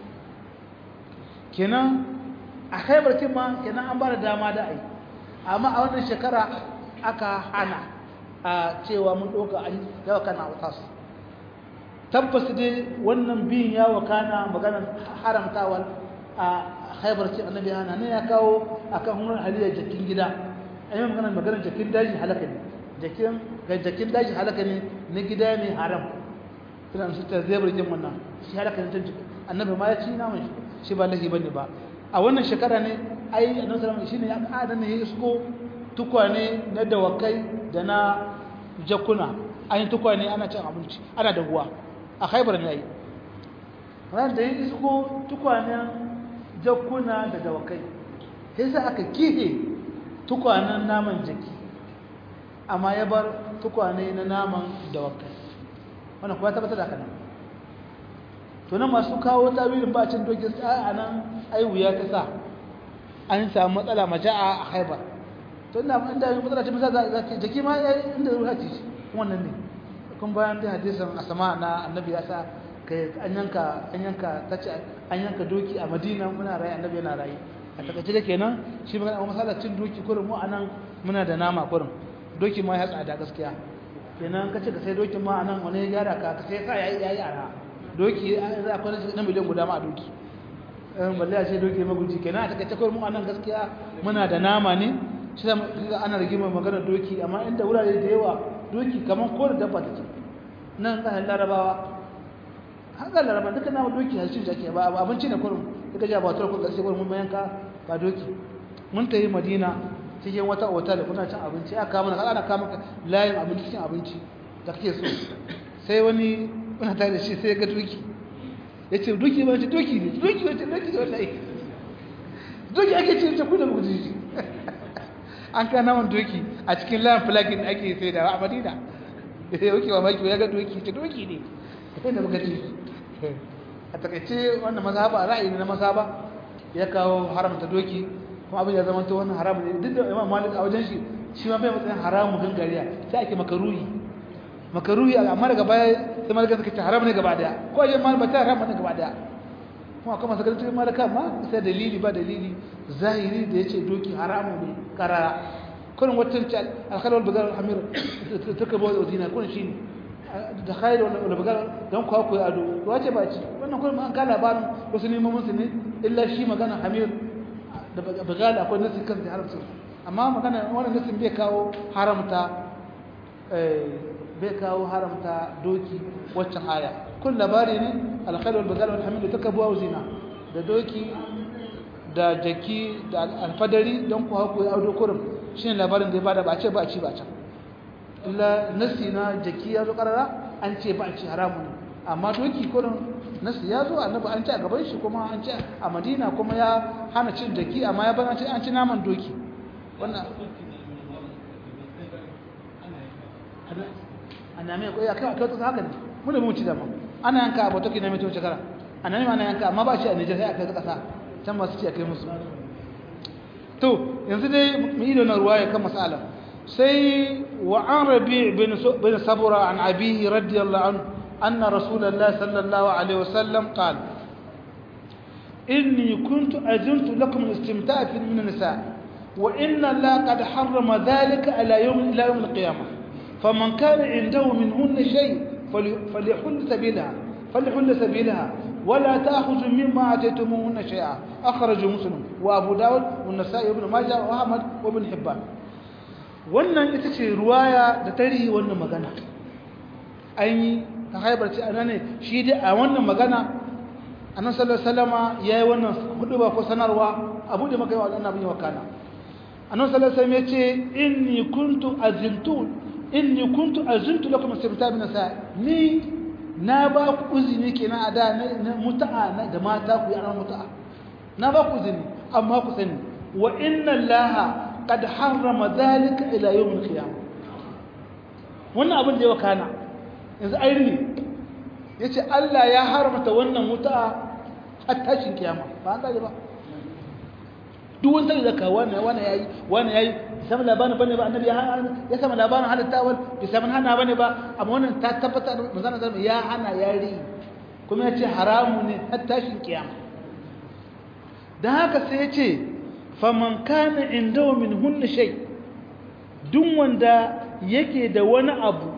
kenan a Khaybar kin ma kenan an bada dama da ai amma a wannan shekara aka hana a cewa mun doka an yawa kana autas tabbas dai wannan biyin ya wakana maganar haramtawa a Khaybar ce annabi hana ne ya kawo akan hunar haliya jakin gida ayi maganar jakin daji halaka ne jakin daji halaka ne na gida ne haram tunan su ta zebar jin wannan shi halaka ne tantu annabi ma ya ci namun shi ba lahi bane ba a wannan shekara ne ai annabi sallallahu alaihi wasallam shine ya adana ya isko tukwane na dawakai da na jakuna ayin tukwane ana cin abinci ana da ruwa a Khaybar ne ai ran da ya isko tukwanen jakuna da dawakai sai sai aka kihe tukwanen naman jaki amma ya bar tukwane na naman dawakai wannan kuma tabbatar da kana to nan masu kawo tawilin bacin dokin a nan ai wuya ta sa an samu matsala maja'a a Khaybar to ina inda matsala ce maza za ta jaki ma inda ruwa ce wannan ne kun bayan da hadisin Asma na Annabi ya sa kai an yanka tace an yanka doki a Madina muna rayi Annabi yana rayi a takaice da kenan shi magana a masallacin doki kurin mu anan muna da nama kurin doki ma ya tsada gaskiya kenan kace ka sai dokin ma anan wani ya gyara ka sai sa yayi ara doki za ka na miliyan guda ma a doki balle a ce doki maguji kenan a takaice kurin mu anan gaskiya muna da nama ne shi ana rigima magana doki amma inda wurare da yawa doki kaman ko da dabba take nan kan larabawa haka larabawa duka nama doki har shi jake ba abinci ne kurum duka ja ba tura kun gaske kurum mun yanka ba doki mun tayi Madina cikin wata hotel kuna cin abinci aka mana ana kama layin abinci cikin abinci da kake so sai wani kuna tare da shi sai ga doki yace doki ba ce doki ne doki wace doki wallahi doki ake ce ta kuda muku ji an ka naman doki a cikin layin plugin ake sai da a Madina sai yake ba maki ya ga doki ce doki ne sai da muka ji a takaice wannan mazhaba ra'ayi ne na mazhaba ya kawo haramta doki kuma abin ya zama to wannan haramu ne duk da Imam Malik a wajen shi ma bai matsayin haramu gangariya sai ake makaruhi amma daga baya sai malaka suka ce haram ne gaba daya ko je mal bata haram ne gaba daya kuma kuma saka cikin malaka ma sai dalili ba dalili zahiri da yace doki haramu ne karara kullun watan ce al-khalwal bagal al-hamir takabo wazina kun shi da khayr wala bagal dan ku ku ado to wace ba ci wannan kullun an ka labarin wasu neman musu ne illa shi magana hamir da bagal akwai nasi kan da haramta amma magana wannan nasin bai kawo haramta doki waccan aya kun labari ne al-khayl wal bagal wal hamil takabu wa zina da doki da jaki da alfadari dan ku haku ya audo kurum shine labarin da ya bada ba ce ba ci ba can illa nasi na jaki ya zo karara an ce ba ci haramun amma doki kurum nasi ya zo annabi an ci a gaban shi kuma an ci a Madina kuma ya hana cin jaki amma ya bana an ci naman doki wannan annami ko ya kai to haka ne mun da mu ci da mu ana yanka abu take na mai to shekara annami ana yanka amma ba shi a Niger sai aka ga kasa can masu ci akai musu to yanzu dai mu yi da ruwaya kan masala sai wa an rabi' bin sabra an abihi radiyallahu anhu anna rasulullahi sallallahu alaihi wasallam qala inni kuntu azintu lakum al-istimta' min an-nisa wa inna allaha qad harrama dhalika ala yawm al-qiyamah فمن كان عنده منهن شيء فليحل سبيلها ولا تأخذ مما آتيتموهن شيئا أخرجه مسلم وأبو داود والنسائي وابن ماجه وأحمد وابن حبان wannan ita ce ruwaya da tarihi wannan magana ainihi ta haibarci a ne shi dai a wannan magana annabi sallallahu alaihi wasallama yayi wannan huduba ko sanarwa abu da maka yi wa annabi wa kana annabi sallallahu alaihi wasallam yace inni kuntu azuntu lakum istimta' bin nisa ni na ba ku uzini kenan a da na muta'a da mata ku yana muta'a na ba ku uzini amma ku sani wa inna allaha qad harrama dhalika ila yawm al-qiyamah wannan abin da ya wakana yanzu ayyuni yace Allah ya haramta wannan muta'a har tashin kiyama ba an gane ba duk wanda da ka wani yayi sama labarin bane ba annabi ya sama labarin halittawar bi saman hana bane ba amma wannan ta tabbata manzon Allah ya hana yari kuma yace haramu ne har tashin kiyama dan haka sai yace faman kana indahu minhunna shay duk wanda yake da wani abu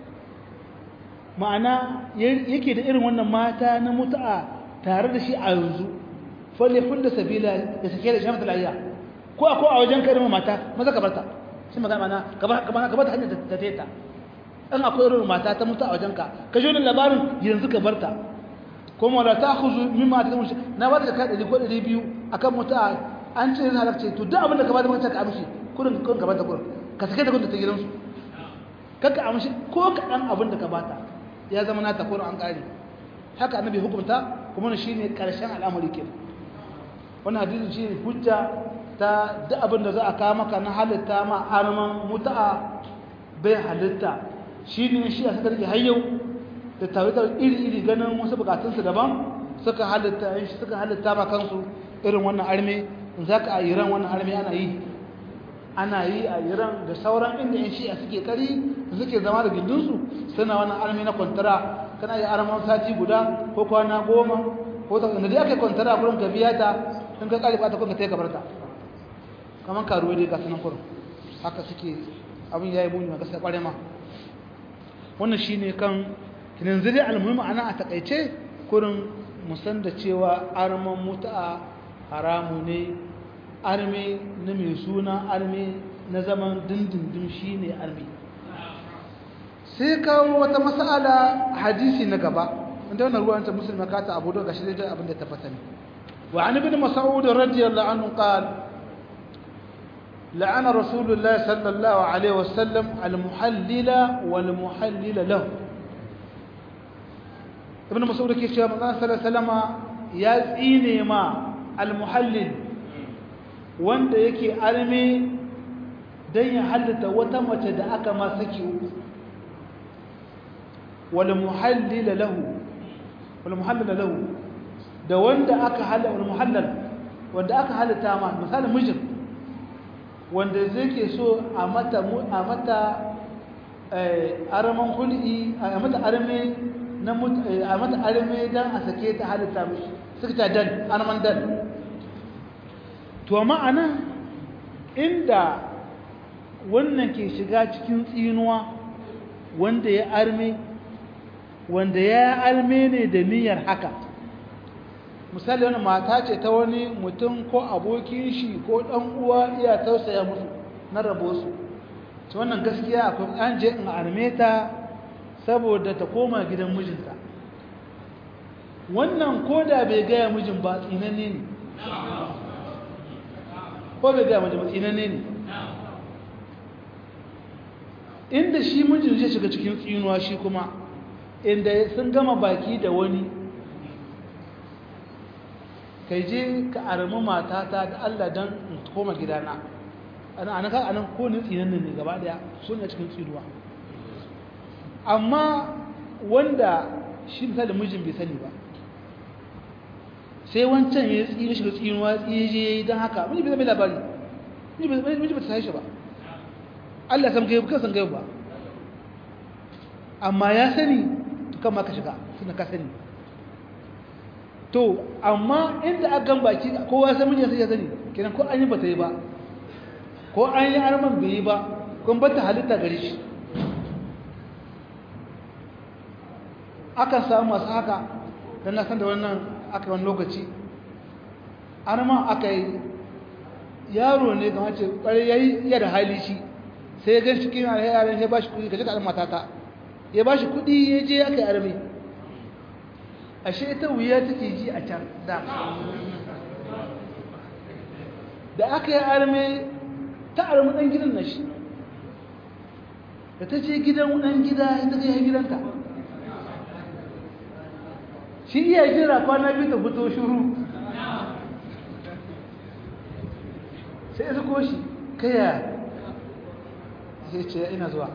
ma'ana yake da irin wannan mata na mutu'a tare da shi a yanzu falihul sabila ya sake da shamata layya ko a wajen karin mata maza ka barta shi magana mana ka barta hanyar da ta in akwai irin mata ta mutu a wajen ka ji wani labarin yanzu ka barta kuma wala ta khuzu mimma ta mushi na ba ta ka 100 ko 200 akan mutu an ce zai halarce to duk abin da ka ba da mata ka amshi kurin ka barta kurin ka sake da kudin ta gidansu kaka amshi ko kaɗan abin da ka bata ya zama nata kurin an ƙare haka annabi hukunta kuma shi ne ƙarshen al'amari kenan wannan hadisi shi ne hujja ta duk abin da za a kawo maka na halitta ma arman mutu'a bai halitta shi ne shi a suka rike hayyau da tare iri-iri ganin wasu bukatunsu daban suka halitta ma kansu irin wannan arme za ka a iran wannan arme ana yi a iran da sauran inda yan shi'a suke kari suke zama da gindinsu suna wannan arme na kwantara kana yi arman sati guda ko kwana 10 ko ta da dai aka kwantara gurin ka biya ta in ka kare bata kuma ta ka barta kaman karuwa dai ga sunan kurin haka suke abin yayi muni ma gaskiya kware ma wannan shine kan kinan zuri almuhimmi ana a takaice kurin musan da cewa arman mut'a haramu ne arme na mai suna arme na zaman dindindin shine arme sai kawo wata mas'ala hadisi na gaba wanda wannan ruwan ta muslim ka ta abu da gashi dai abin da ta fata ne wa an ibn mas'ud radiyallahu anhu qala la'ana rasulullah sallallahu alaihi wasallam al-muhallila wal muhallila lahu ibn mas'ud ke cewa manzon sallallahu alaihi wasallam ya tsine ma al-muhallil wanda yake arme dan ya hallata wata mace da aka ma saki uku wal muhallil lahu da wanda aka halal wal muhallal wanda aka halata ma misalin mijin wanda zai ke so a mata araman hul'i a mata arme na a mata arme dan a sake ta halitta mishi suka ta dan arman dan to ma'ana inda wannan ke shiga cikin tsinuwa wanda ya arme ne da niyyar haka misali wani mata ce ta wani mutum ko abokin shi ko dan uwa iya tausaya musu na rabo su to wannan gaskiya akwai an je in arme ta saboda ta koma gidan mijinta wannan koda bai gaya mijin ba tsinanne ne ko bai gaya mijin ba tsinanne ne inda shi mijin zai shiga cikin tsinuwa shi kuma inda sun gama baki da wani kai je ka armi matata da Allah dan in koma gidana anan ko ni tsinanne ne gaba daya sun ne cikin tsinuwa amma wanda shi misali mijin bai sani ba sai wancan ya tsini shiga tsinuwa tsije don haka miji bai zama labari miji bai ta shi ba Allah san gaibu kan san gaibu ba amma ya sani to kan ma ka shiga tunda ka sani to amma inda aka gan baki kowa sai miji sai ya sani kenan ko an yi bata yi ba ko an yi arman bai yi ba kun bata halitta gare shi akan samu masu haka don na san da wannan aka wani lokaci arman aka yi yaro ne ga wace kwarai ya yi iya da hali shi sai ya gan cikin yaren ya ba shi kudi ka jika matata ya ba shi kudi ya je aka yi arme ashe ita wuya take ji a can da aka yi arme ta arme ɗan gidan na shi da ta je gidan ɗan gida ita je gidanta shi iya jira kwana biyu ta fito shuru sai ya zuko shi kaya sai ce ina zuwa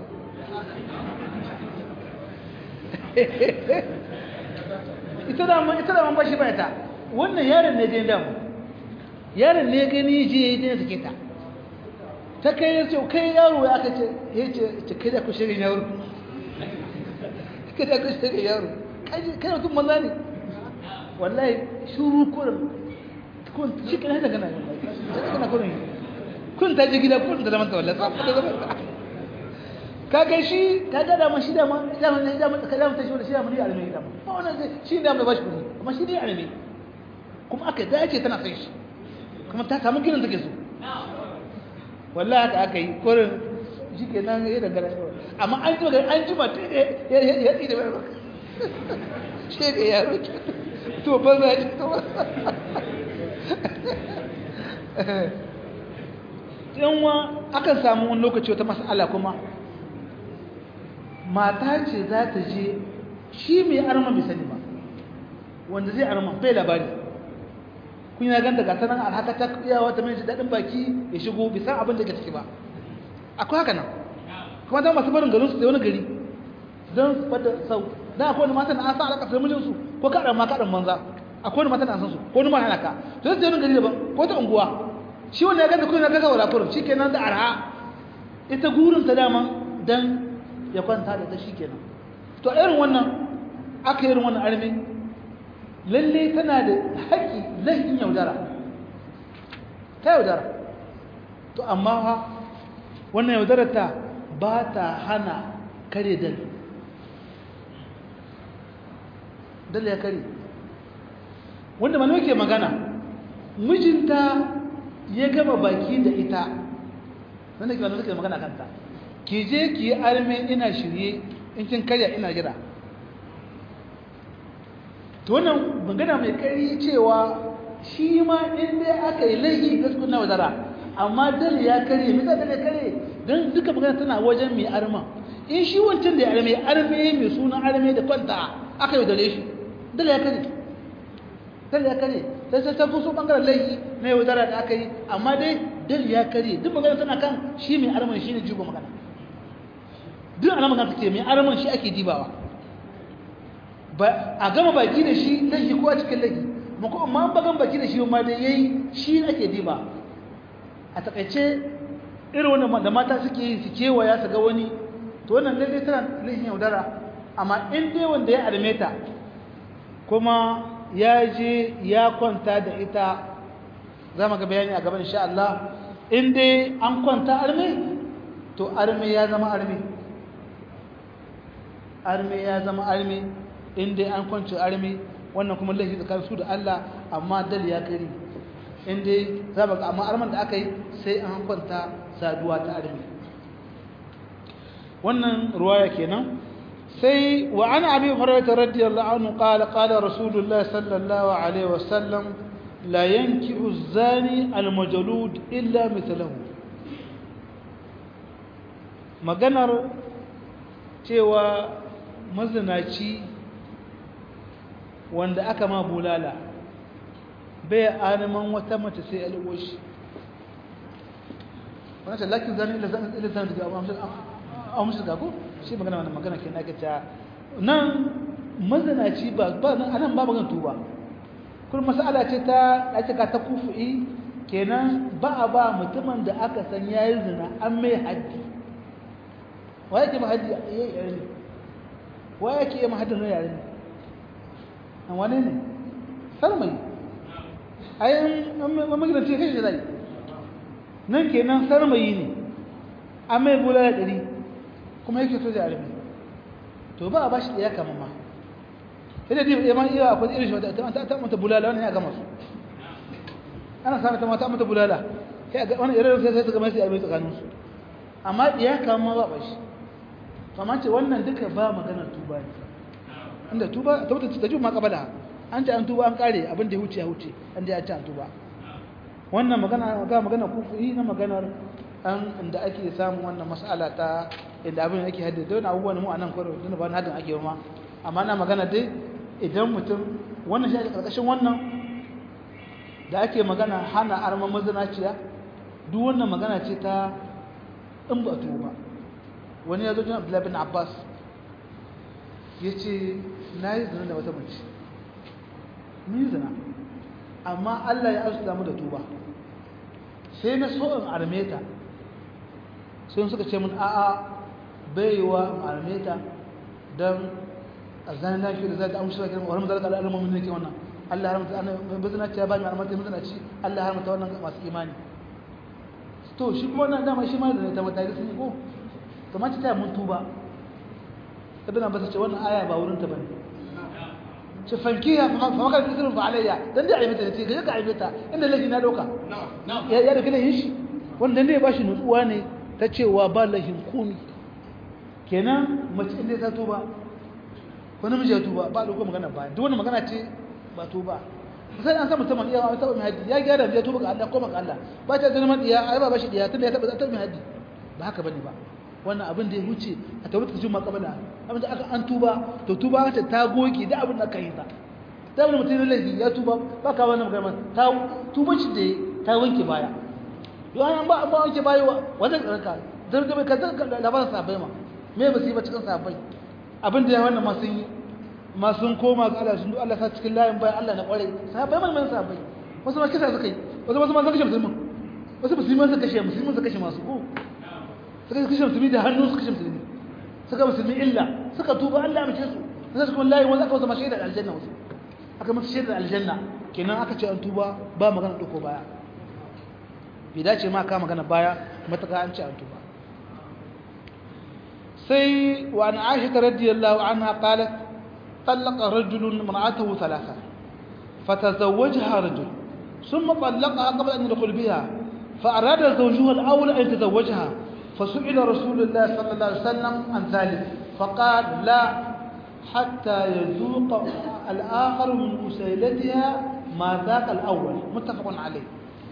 ita da man bashi bai ta wannan yaron ne je damu yaron ne gani je ya je take ta ta kai ya ce kai yaro ya aka ce ya ce kai da ku shirin yaro kai da ku shirin yaro kai mutum maza ne wallahi shuru kurin kun shi kana da kana kana kurin kun ta je gida kun da zaman ta wallahi sai da zaman kaga shi kaga da man shi da man kalam ta shi da shi da mun yi alimi da ba wannan shi da mai bashi kudi amma shi ne alimi kuma aka dace tana sai shi kuma ta samu gidan take so wallahi haka aka yi kurin shi kenan ya da gara amma an ji ba ta ya tsire ba shi ga yaro to ba za ci to yanwa akan samu wani lokaci wata mas'ala kuma mata ce za ta je shi mai arma bai sani ba wanda zai arma bai labari kun yi ganta ga sanan alhaka ta iyawa ta mai daɗin baki ya shigo bai san abin da ke ciki ba akwai haka nan kuma ta masu barin garinsu da wani gari don wadda sau da akwai wani matan an sa alaƙa sai mijinsu ko kaɗan ma kaɗan manza akwai wani matan an san su ko wani ma halaka to sai wani gari daban ko ta unguwa shi wani ya ganta kuma ya gaza wala kurum shi kenan da arha ita gurin ta dama dan ya kwanta da ta shi kenan to irin wannan aka yi irin wannan armi lalle tana da haƙƙi laifin yaudara ta yaudara to amma ha wannan yaudarar ta ba ta hana kare dal ya kare wanda malamai ke magana mijinta ya gama baki da ita wanda ke malamai ke magana kanta ki je ki yi arme ina shirye in kin karya ina jira to wannan magana mai kari cewa shi ma in dai aka yi laifi gaskiya na wadara amma dal ya karye me zai karye dan duka magana tana wajen mai arma in shi wancan da ya arme mai sunan arme da kwanta aka yi dare shi dal ya karye sai ta fuso bangaren laifi na yaudara da aka yi amma dai dal ya karye duk magana tana kan shi mai arman shi ne jigo magana duk ana magana take mai arman shi ake dibawa ba a gama baki da shi laifi ko a cikin laifi amma an bagan baki da shi ma dai yayi shi ake diba a takaice irin wannan da mata suke yi su kewaya su ga wani to wannan lalle tana laifin yaudara amma in dai wanda ya arme ta kuma ya je ya kwanta da ita za mu ga bayani a gaban insha Allah in dai an kwanta arme to arme ya zama arme ya zama arme in dai an kwanci arme wannan kuma laifi tsakanin su da Allah amma dal ya kari in dai za mu ga amma arman da aka yi sai an kwanta saduwa ta arme wannan ruwaya kenan سي وعن أبي هريرة رضي الله عنه قال رسول الله صلى الله عليه وسلم لا ينكح الزاني المجلود إلا مثله maganar cewa mazinaci wanda aka ma bulala bai animan wata mace sai alwashi wannan lakin zani ila zani da amsa ga ko shi magana wannan magana kenan ake ta nan mazanaci ba anan ba magana tuba kuma mas'ala ce ta ake ka ta kufi kenan ba a ba mutumin da aka san yayi zina an mai haddi waye ke mahaddi yayi yare ne waye ke mahaddi ne yare ne an wane ne sarmai ayin magana ce kai zai nan kenan sarmai ne an mai bulala 100 kuma yake so da arabi to ba a bashi da ya kama ma idan dai ya man iya akwai irin shi ta mata bulala wannan ya gama su ana samu ta mata mata bulala sai ga wannan irin sai su ga mai arabi tsakanin su amma ya kama ba bashi kamar ce wannan duka ba maganar tuba ne inda tuba ta ju ma kabala an ce an tuba an kare abin da ya huce an da ya ci an tuba wannan magana kufi na maganar an inda ake samun wannan mas'ala ta inda abin yake haddada don abubuwan mu anan kwaro don ba hadin ake ma amma na magana dai idan mutum wannan shi karkashin wannan da ake magana hana arman mazinaciya duk wannan magana ce ta in ba tuba wani ya zo jin Abdullahi bin Abbas yace nayi zina da wata mace ni zina amma Allah ya arzuta mu da tuba sai na so in arme ta sai suka ce mun a'a baiwa armeta dan azan na shi da zai amsa kiran wannan zalika al'ummin ne ke wannan Allah haramta ana bazana ce ba mai armata bazana ci Allah haramta wannan masu imani to shi kuma wannan dama shi ma da ta mata sun ko kamar ta mun tuba ibn Abbas ce wannan aya ba wurin ta bane ce fankiya fa maka kiran fa alayya dan dai aibata ce ga ka aibata inda laji na doka ya da kila yin shi wanda ne ba shi nutsuwa ne ta cewa ba lahin kuni kenan mace inda ta tuba ko namiji ya tuba ba dauko magana ba duk wannan magana ce ba tuba sai an san mutum ya taba mai haddi ya gyara ya tuba ga Allah ko ga Allah ba ta zama diya ai ba shi diya tunda ya taba mai haddi ba haka bane ba wannan abin da ya huce a tabbata jin makabala abin da aka an tuba to tuba ta goge da abin da aka yi ta da abin mutum laifi ya tuba ba ka wannan magana ta tuba shi da ta wanke baya don an ba wanke baya wannan tsarka zargabe ka labarin sabai ma me ba su yi ba cikin sabai abin da ya wannan masu koma ga Allah sun Allah sa cikin layin bayan Allah na kware sabai man sabai wasu ma kisa suka yi wasu ma kashe musulmin wasu musulman suka kashe musulmin suka kashe masu ko suka kashe musulmi da hannu suka kashe musulmi suka musulmi illa suka tuba Allah mace su sai su kuma layin wanda aka wasu ma shaidar aljanna wasu aka musu shaidar aljanna kenan aka ce an tuba ba magana dauko baya bai dace ma ka magana baya mataka an ce an tuba سي وعن عائشة رضي الله عنها قالت طلق رجل امرأته 3 فتزوجها رجل ثم طلقها قبل أن يدخل بها فأراد زوجها الأول أن يتزوجها فسئل رسول الله صلى الله عليه وسلم عن ذلك فقال لا حتى يذوق الآخر من أسيلتها ما ذاق الأول متفق عليه.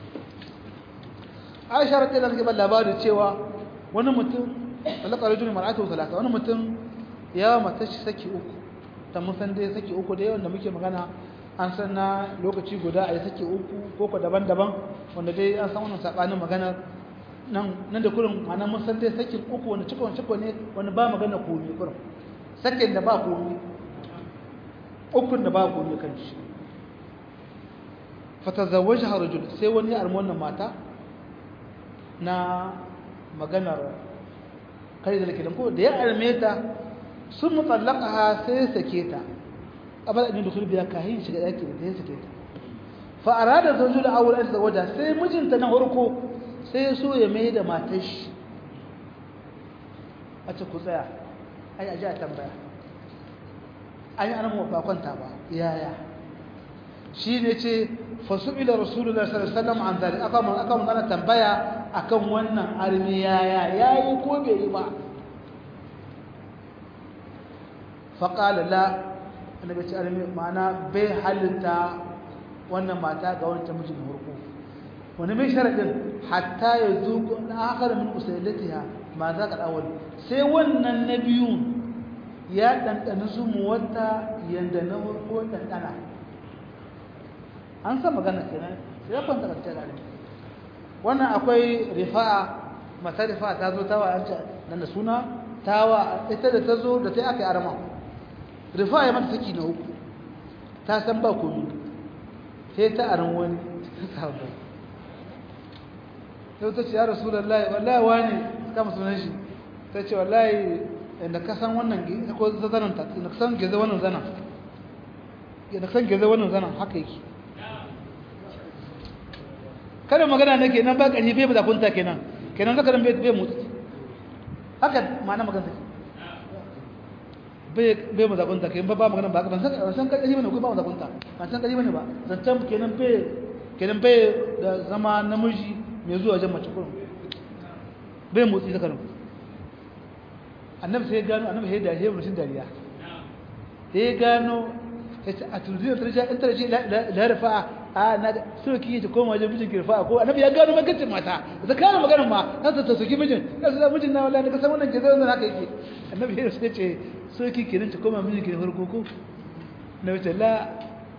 عائشة رضي الله عنها labari cewa wani mutum talaka rajulun mar'atu talata wani mutum ya mata shi saki uku ta mun san dai saki uku dai wanda muke magana an san na lokaci guda a yi saki uku ko daban-daban wanda dai an san wannan sabanin magana nan da kurin ana mun san dai sakin uku wanda ciko ne wanda ba magana komai kurin sakin da ba komai ukun da ba komai kan shi fatazawwajaha rajul sai wani ya armi wannan mata na maganar kai da lakidan ko da ya arme ta sun mutallaqaha sai sake ta abada din dukul biya kahin shiga daki da ya sake ta fa arada zawjul awwal an zawaja sai mijinta na farko sai so ya mai da matar shi a ce ku tsaya ai aje a tambaya ai an mu ba kwanta ba yaya shi ne ce fasu'ila rasulullah sallallahu alaihi wasallam an zalik aka mun ana tambaya akan wannan armi yaya yayi ko bai yi ba fa qala la annabi ce armi ma'ana bai halinta wannan mata ga wancan mijin hurku wani mai sharadin hatta yazuqu al-akhar min usailatiha ma za ka awwal sai wannan nabiyun ya dandana zumu wata yanda na hurku dandana an san magana kenan sai kwanta kanta da wannan akwai rifa'a mata rifa'a ta zo tawa nan da suna tawa ita da ta zo da ta aka yi arama rifa'a ya mata saki na uku ta san ba komai sai ta aran wani ta sabo sai ta ce ya rasulullahi wallahi wani kama sunan shi ta ce wallahi inda ka san wannan ko zanan ta inda ka san geze wannan zanan inda ka san geze wannan zanan haka yake kada magana ne kenan ba ƙarfi bai da kunta kenan zakarin bai mutu haka ma'ana magana take bai mu da kunta kenan ba magana ba ban san ƙarfi bane ko ba mu da kunta ban san ƙarfi bane ba zancan kenan bai da zama namiji mai zuwa jan mace kurum bai motsi zakarin annabi sai ya gano annabi sai da ya mutum dariya sai ya gano a turziya tarja in tarji la rafa'a na so ki ta koma wajen mijin kirfa ko annabi ya gano magancin mata da kana magana ma kansa ta soki mijin kansa mijin na wallahi ka san wannan ke zan haka yake annabi ya ce so ki kenan ta koma mijin kirfa ko na wace la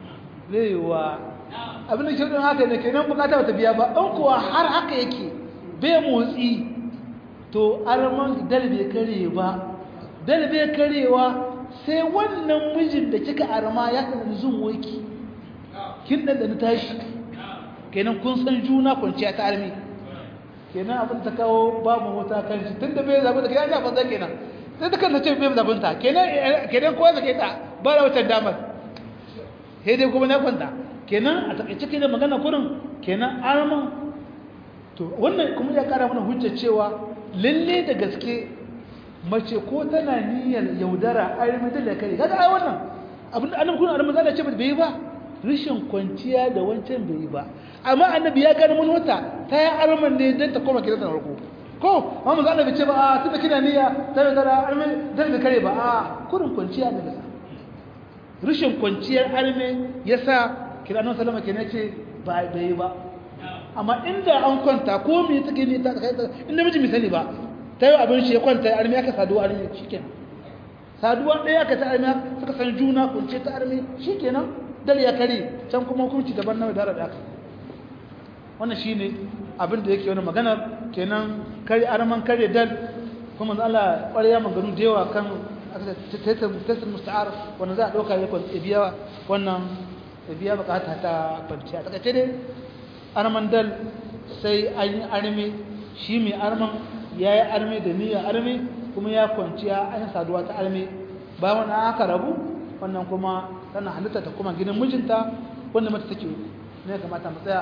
laiwa abin da ke don haka ne kenan bukata ta biya ba an kuwa har haka yake bai motsi to alman dalbe kare ba dalbe karewa sai wannan mijin da kika arma ya kana zun waki kin da tashi kenan kun san juna kwanciya ta armi kenan abin ta kawo babu wata kan shi tunda bai zabu da kai ya fa kenan sai ta kanta ce bai zabun ta kenan kowa zake ta ba da wata damar sai dai kuma na kwanta kenan a takaice kenan magana kurin kenan arman to wannan kuma ya kara mana hujja cewa lalle da gaske mace ko tana niyyar yaudara armi da kai kaga ai wannan abin da annabi kun annabi zalla ce bai yi ba rishin kwanciya da wancan bai yi ba amma annabi ya gane mun wata ta yi arman ne don ta koma gidan farko ko amma za annabi ce ba a tunda kina niyya ta yi zara arme dan da kare ba a kurin kwanciya da gasa rishin kwanciyar arme yasa kira annabi sallama kenan ce ba bai yi ba amma inda an kwanta ko me take ne ta kai inda miji misali ba ta yi abin shi ya kwanta arme aka saduwa arme shikenan saduwa ɗaya aka ta arme suka san juna kunce ta arme shikenan dal ya kare can kuma hukunci daban na da aka wannan shine abin da yake wani magana kenan kare arman kare dal kuma Allah ƙwarya maganu da yawa kan tasir musta'ar wanda za a ɗauka ya biya wannan biya bukata ta kwanciya ta kace dai arman dal sai an yi arme shi mai arman ya yi arme da niyyar arme kuma ya kwanciya an saduwa ta arme ba wani aka rabu wannan kuma tana halitta ta kuma gidan mijinta wanda mata take ne kamata mu tsaya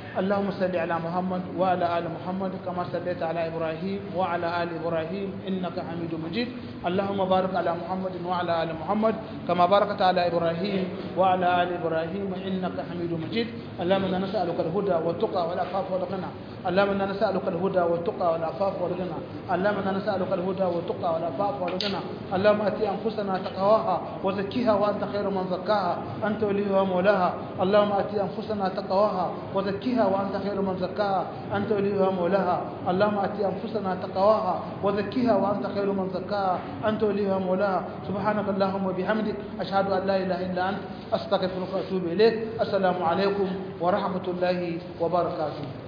اللهم صل على محمد وعلى آل محمد كما صليت على إبراهيم وعلى آل إبراهيم إنك حميد مجيد اللهم بارك على محمد وعلى آل محمد كما باركت على إبراهيم وعلى آل إبراهيم إنك حميد مجيد اللهم إنا نسألك الهدى والتقى والعفاف والغنى اللهم إنا نسألك الهدى والتقى والعفاف والغنى اللهم إنا نسألك الهدى والتقى والعفاف والغنى اللهم آت أنفسنا تقواها وزكيها وأنت خير من زكاها أنت وليها مولاها اللهم آت أنفسنا تقواها وزكيها وأنت خير من زكاها أنت وليها مولاها اللهم آت أنفسنا تقواها وزكيها وأنت خير من زكاها أنت وليها مولاها سبحانك اللهم وبحمدك أشهد أن لا إله إلا أنت أستغفرك وأتوب إليك السلام عليكم ورحمة الله وبركاته